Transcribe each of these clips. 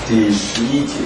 第11节。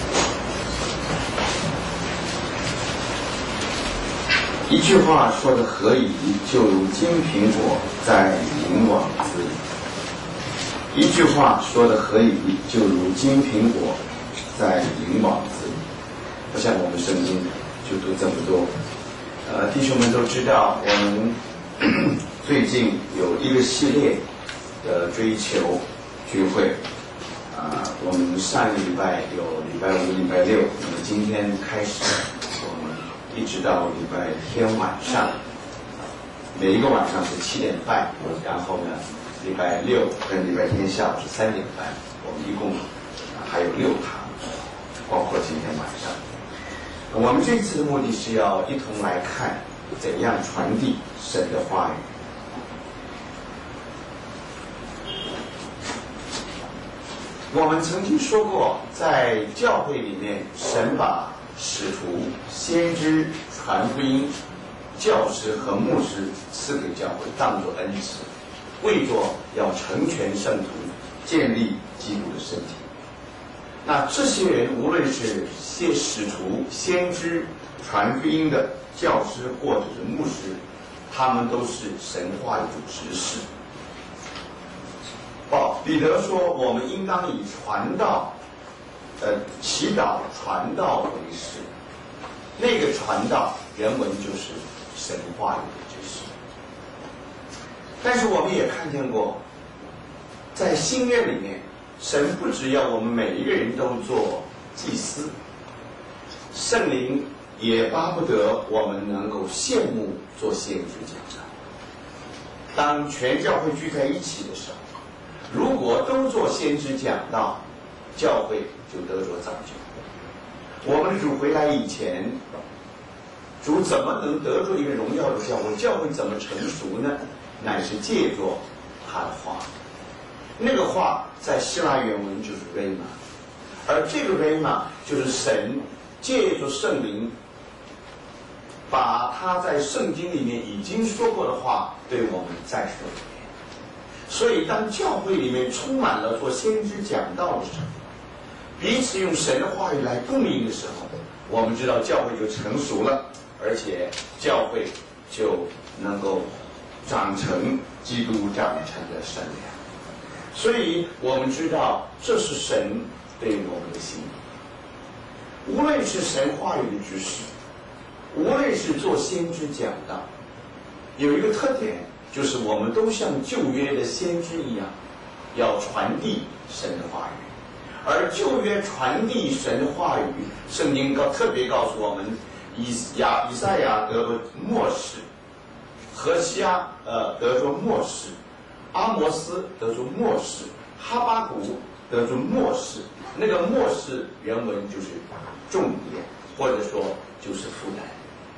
一句话说的合宜，就如金苹果在银网子里；一句话说的合宜，就如金苹果在银网子里。我想我们圣经就读这么多。弟兄们都知道，我们最近有一个系列的追求聚会。我们上个礼拜有礼拜5、礼拜6，那么今天开始，我们一直到礼拜天晚上，每一个晚上是7点半，然后呢，礼拜6跟礼拜天下午是3点半，我们一共还有6堂，包括今天晚上。我们这次的目的是要一同来看怎样传递神的话语。我们曾经说过，在教会里面，神把使徒、先知、传福音、教师和牧师赐给教会，当作恩赐，为作要成全圣徒，建立基督的身体。那这些人，无论是些使徒、先知、传福音的教师或者是牧师，他们都是神话语的执事。彼得说，我们应当以传道、祈祷、传道为事。那个传道，原文就是神话语的知识。但是我们也看见过，在新约里面，神不只要我们每一个人都做祭司，圣灵也巴不得我们能够羡慕做先知讲道。当全教会聚在一起的时候，如果都做先知讲道，教会就得着造就。我们的主回来以前，主怎么能得着一个荣耀的教会？教会怎么成熟呢？乃是借着他的话。那个话在希腊原文就是 rhema， 而这个 rhema 就是神借着圣灵，把他在圣经里面已经说过的话对我们再说一遍。所以当教会里面充满了做先知讲道的时候，彼此用神的话语来供应的时候，我们知道教会就成熟了，而且教会就能够长成基督长成的身量。所以我们知道这是神对我们的心意。无论是神话语的知识，无论是做先知讲道，有一个特点，就是我们都像旧约的先知一样，要传递神的话语。而旧约传递神的话语，圣经特别告诉我们，以赛亚得着末世，何西阿得着末世，阿摩斯得着末世，哈巴谷得着末世。那个末世原文就是重点，或者说就是负担。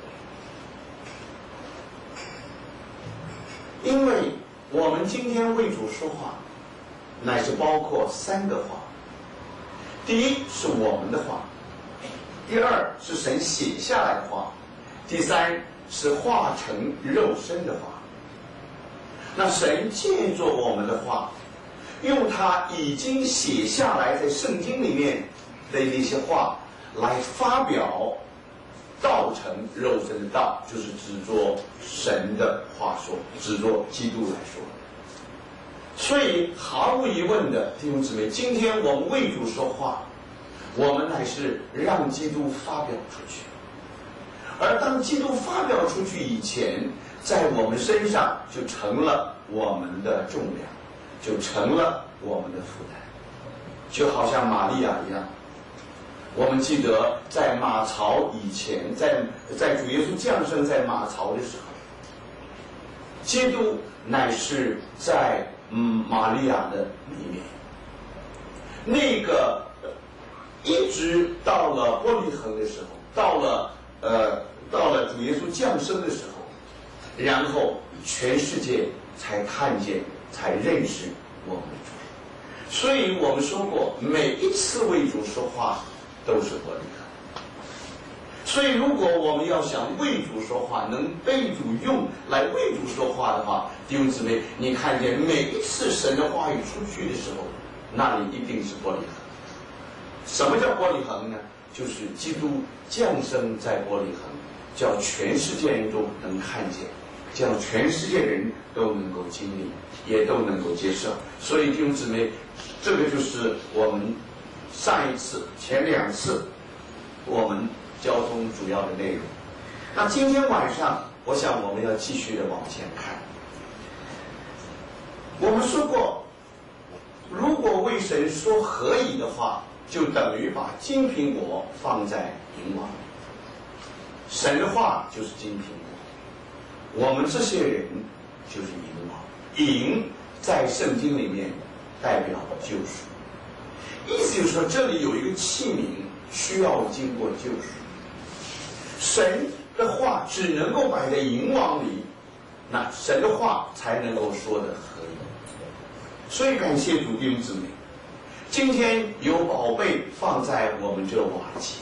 因为我们今天为主说话，乃是包括3个话。第一是我们的话，第二是神写下来的话，第三是化成肉身的话。那神借着我们的话，用他已经写下来在圣经里面的那些话来发表，道成肉身的道，就是指着神的话说，指着基督来说。所以毫无疑问的，弟兄姊妹，今天我们为主说话，我们乃是让基督发表出去。而当基督发表出去以前，在我们身上就成了我们的重量，就成了我们的负担。就好像玛利亚一样，我们记得在马槽以前，在主耶稣降生在马槽的时候，基督乃是在玛利亚的里面。那个一直到了伯利恒的时候，到了主耶稣降生的时候，然后全世界才看见，才认识我们的主。所以我们说过，每一次为主说话都是伯利恒。所以如果我们要想为主说话，能被主用来为主说话的话，弟兄姊妹，你看见每一次神的话语出去的时候，那里一定是伯利恒。 什么叫玻璃恒呢？就是基督降生在玻璃恒，叫全世界人都能看见，叫全世界人都能够经历，也都能够接受。所以弟兄姊妹，这个就是我们上一次、前2次我们交通主要的内容。那今天晚上，我想我们要继续的往前看。我们说过，如果为神说合宜的话，就等于把金苹果放在银网里。神的话就是金苹果，我们这些人就是银网。银在圣经里面代表救赎，意思就是说这里有一个器皿需要经过救赎。神的话只能够摆在银网里，那神的话才能够说的合宜。所以感谢主弟兄姊妹，今天有宝贝放在我们这瓦器，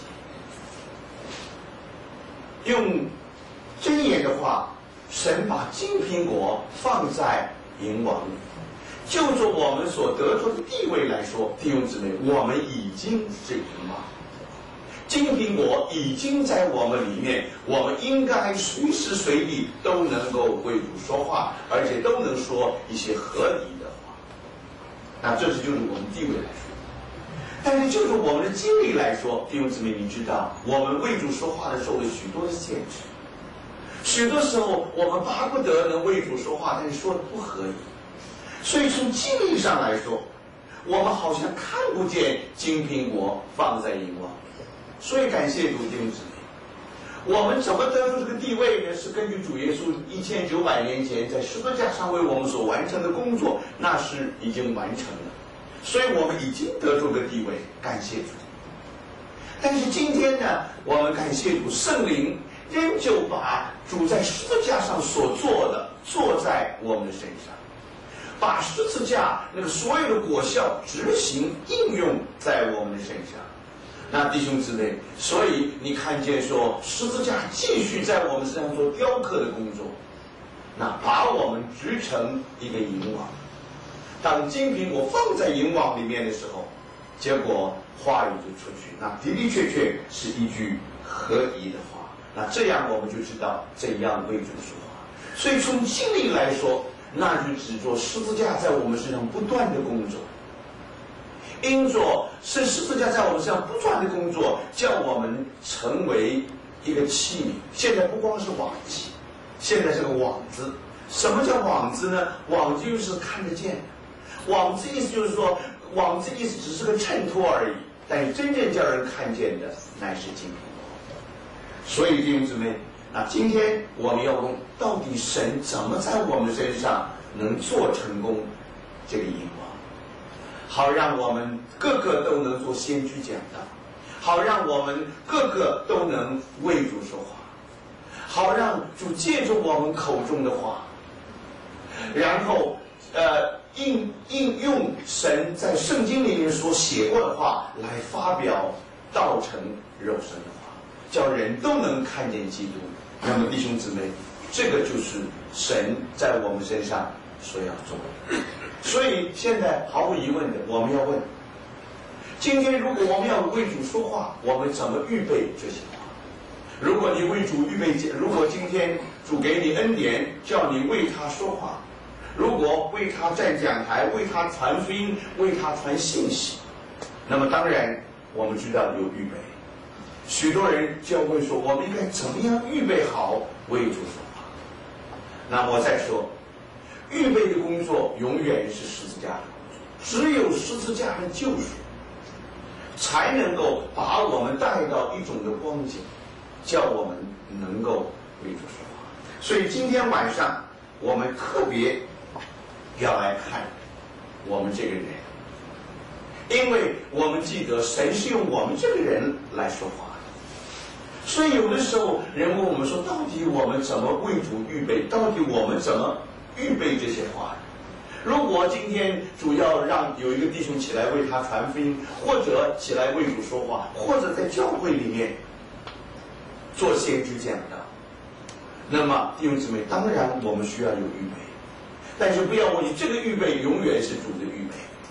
用箴言的话，神把金苹果放在银网里。就着我们所得着的地位来说，弟兄姊妹，我们已经是银网，金苹果已经在我们里面，我们应该随时随地都能够为主说话，而且都能说一些合理的话。那这就是我们地位来说。但是就是我们的经历来说，弟兄姊妹，你知道我们为主说话的时候有许多的限制，许多时候我们巴不得能为主说话，但是说的不合宜。所以从经历上来说，我们好像看不见金苹果放在银网里。所以感谢主弟兄姊妹，我们怎么得出这个地位呢？是根据主耶稣1900年前在十字架上为我们所完成的工作，那是已经完成了。所以我们已经得出个地位，感谢主。但是今天呢，我们感谢主，圣灵仍旧把主在十字架上所做的做在我们的身上，把十字架那个所有的果效执行应用在我们的身上。那弟兄姊妹，所以你看见说十字架继续在我们身上做雕刻的工作，那把我们织成一个银网。当金苹果放在银网里面的时候，结果话语就出去，那的的确确是一句合宜的话。那这样我们就知道怎样为主说话。所以从经历来说，那就指着十字架在我们身上不断的工作，因着是十字架在我们身上不断的工作，叫我们成为一个器皿。现在不光是瓦器，现在是个网子。什么叫网子呢？网子就是看得见。网子意思就是说，网子意思只是个衬托而已，但是真正叫人看见的乃是金苹果。所以弟兄姊妹，那今天我们要问，到底神怎么在我们身上能做成功这个银网，好让我们个个都能做先知讲道，好让我们个个都能为主说话，好让主借助我们口中的话，然后应用神在圣经里面所写过的话来发表道成肉身的话，叫人都能看见基督。那么弟兄姊妹，这个就是神在我们身上所要做的。所以现在毫无疑问的，我们要问，今天如果我们要为主说话，我们怎么预备这些话？如果你为主预备，如果今天主给你恩典，叫你为他说话，如果为他站讲台，为他传福音，为他传信息，那么当然我们知道有预备。许多人就要问说，我们应该怎么样预备好为主说话？那我再说，预备的工作永远是十字架的工作，只有十字架的救赎，才能够把我们带到一种的光景，叫我们能够为主说话。所以今天晚上我们特别要来看我们这个人，因为我们记得神是用我们这个人来说话的。所以有的时候人问我们说，到底我们怎么为主预备？到底我们怎么预备这些话？如果今天主要让有一个弟兄起来为他传福音，或者起来为主说话，或者在教会里面做先知讲道，那么弟兄姊妹，当然我们需要有预备，但是不要忘记，这个预备永远是主的预备。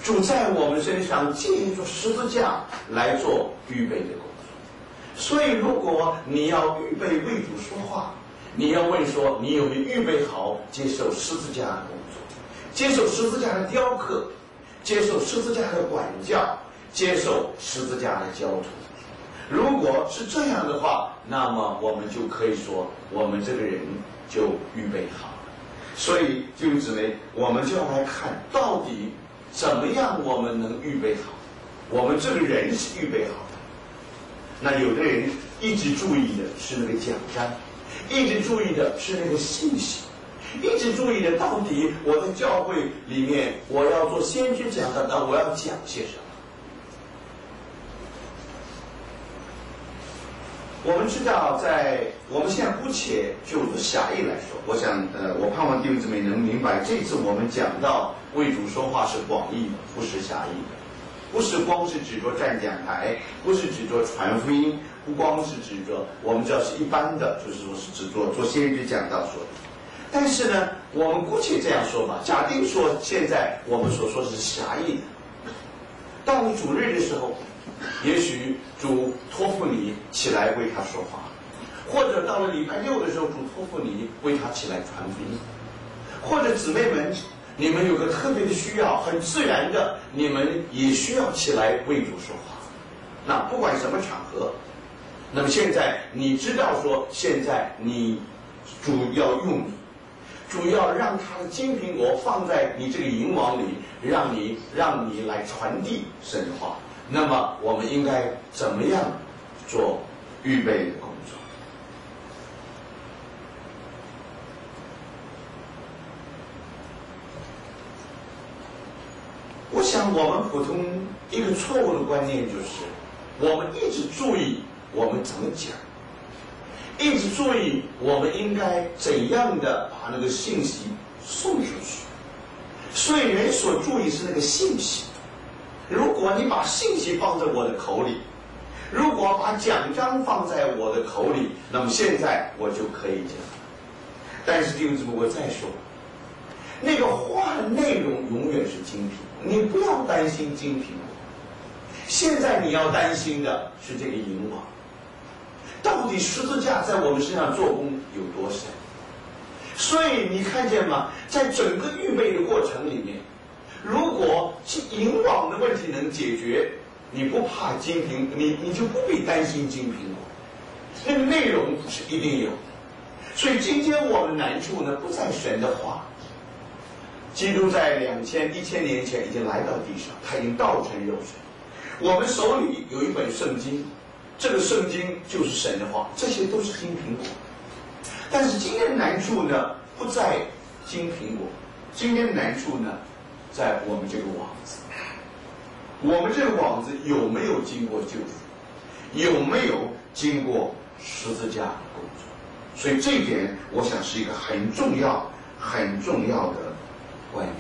主在我们身上借着十字架来做预备的工作。所以如果你要预备为主说话，你要问说你有没有预备好接受十字架的工作，接受十字架的雕刻，接受十字架的管教，接受十字架的交托。如果是这样的话，那么我们就可以说我们这个人就预备好了。所以弟兄姊妹，我们就要来看到底怎么样我们能预备好，我们这个人是预备好的。那有的人一直注意的是那个奖章，一直注意的是那个信息，一直注意的到底我在教会里面我要做先知讲的，那我要讲些什么。我们知道，在我们现在姑且就狭义来说，我想我盼望弟兄姊妹能明白，这次我们讲到为主说话是广义的，不是狭义的，不是光是指着站讲台，不是指着传福音，不光是指着我们知道是一般的，就是说是指着做先知讲道说的。但是呢，我们姑且这样说吧，假定说现在我们所说是狭义的，到了主日的时候，也许主托付你起来为他说话，或者到了礼拜六的时候，主托付你为他起来传福音，或者姊妹们，你们有个特别的需要，很自然的，你们也需要起来为主说话。那不管什么场合，那么现在你知道说，现在你主要用你，主要让他的金苹果放在你这个银网里，让你来传递神的话。那么我们应该怎么样做预备的工作？我想我们普通一个错误的观念就是，我们一直注意我们怎么讲，一直注意我们应该怎样的把那个信息送出去。所以人所注意是那个信息。如果你把信息放在我的口里，如果把奖章放在我的口里，那么现在我就可以讲。但是弟兄姊妹，我再说，那个话的内容永远是精品，你不要担心精品。现在你要担心的是这个银网，到底十字架在我们身上做工有多深？所以你看见吗？在整个预备的过程里面，如果银网的问题能解决，你不怕金苹，你就不必担心金苹果。那个内容是一定有的。所以今天我们难处呢，不在神的话。基督在1000年前已经来到地上，他已经道成肉身。我们手里有一本圣经，这个圣经就是神的话，这些都是金苹果。但是今天的难处呢，不在金苹果，今天的难处呢，在我们这个网子。我们这个网子有没有经过救赎？有没有经过十字架的工作？所以这一点，我想是一个很重要的观念。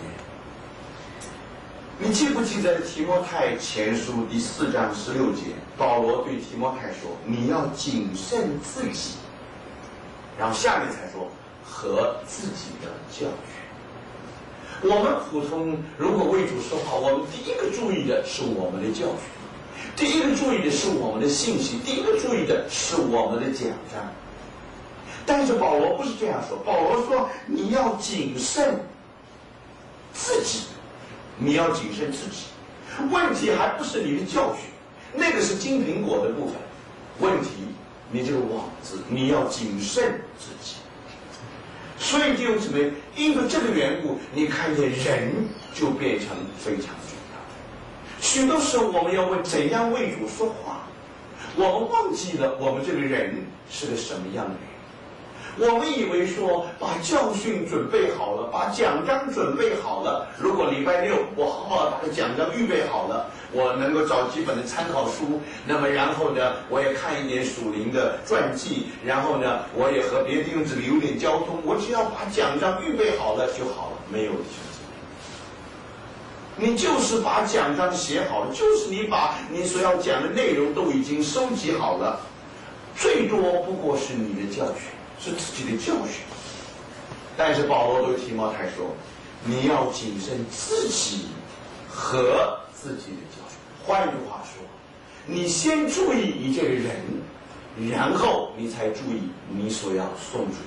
你记不记得提摩太前书第4章16节，保罗对提摩太说：“你要谨慎自己。”然后下面才说和自己的教训。我们普通如果为主说话，我们第一个注意的是我们的教训，第一个注意的是我们的信息，第一个注意的是我们的奖章。但是保罗不是这样说，保罗说你要谨慎自己，你要谨慎自己。问题还不是你的教训，那个是金苹果的部分。问题你这个网子，你要谨慎自己。所以弟兄姊妹，因为这个缘故，你看见人就变成非常重要。许多时候我们要问怎样为主说话，我们忘记了我们这个人是个什么样的人。我们以为说把教训准备好了，把奖章准备好了，如果礼拜六我好好把奖章预备好了，我能够找几本的参考书，那么然后呢，我也看一点属灵的传记，然后呢，我也和别的弟兄姊妹有点交通，我只要把奖章预备好了就好了。没有弟兄姊妹，你就是把奖章写好了，就是你把你所要讲的内容都已经收集好了，最多不过是你的教训，是自己的教训。但是保罗对提摩太说，你要谨慎自己和自己的教训。换句话说，你先注意你这个人，然后你才注意你所要送出